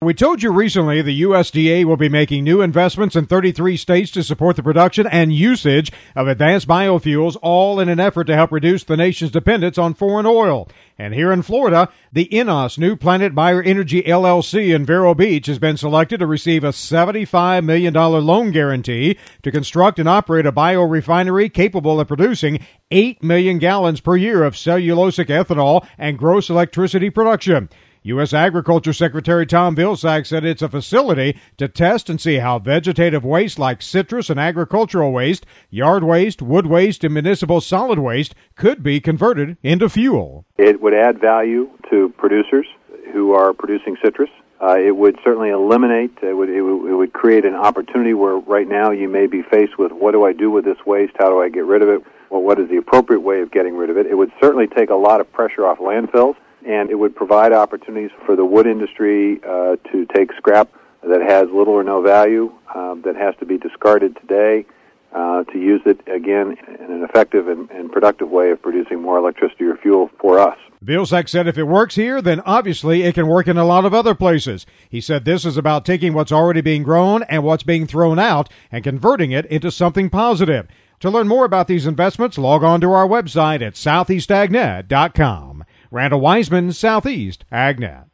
We told you recently the USDA will be making new investments in 33 states to support the production and usage of advanced biofuels, all in an effort to help reduce the nation's dependence on foreign oil. And here in Florida, the INOS New Planet Bioenergy LLC in Vero Beach has been selected to receive a $75 million loan guarantee to construct and operate a biorefinery capable of producing 8 million gallons per year of cellulosic ethanol and gross electricity production. U.S. Agriculture Secretary Tom Vilsack said it's a facility to test and see how vegetative waste like citrus and agricultural waste, yard waste, wood waste, and municipal solid waste could be converted into fuel. It would add value to producers who are producing citrus. It would certainly eliminate, it would create an opportunity where right now you may be faced with, what do I do with this waste? How do I get rid of it? Well, what is the appropriate way of getting rid of it? It would certainly take a lot of pressure off landfills, and it would provide opportunities for the wood industry to take scrap that has little or no value, that has to be discarded today, to use it again in an effective and productive way of producing more electricity or fuel for us. Vilsack said if it works here, then obviously it can work in a lot of other places. He said this is about taking what's already being grown and what's being thrown out and converting it into something positive. To learn more about these investments, log on to our website at southeastagnet.com. Randall Wiseman, Southeast AgNet.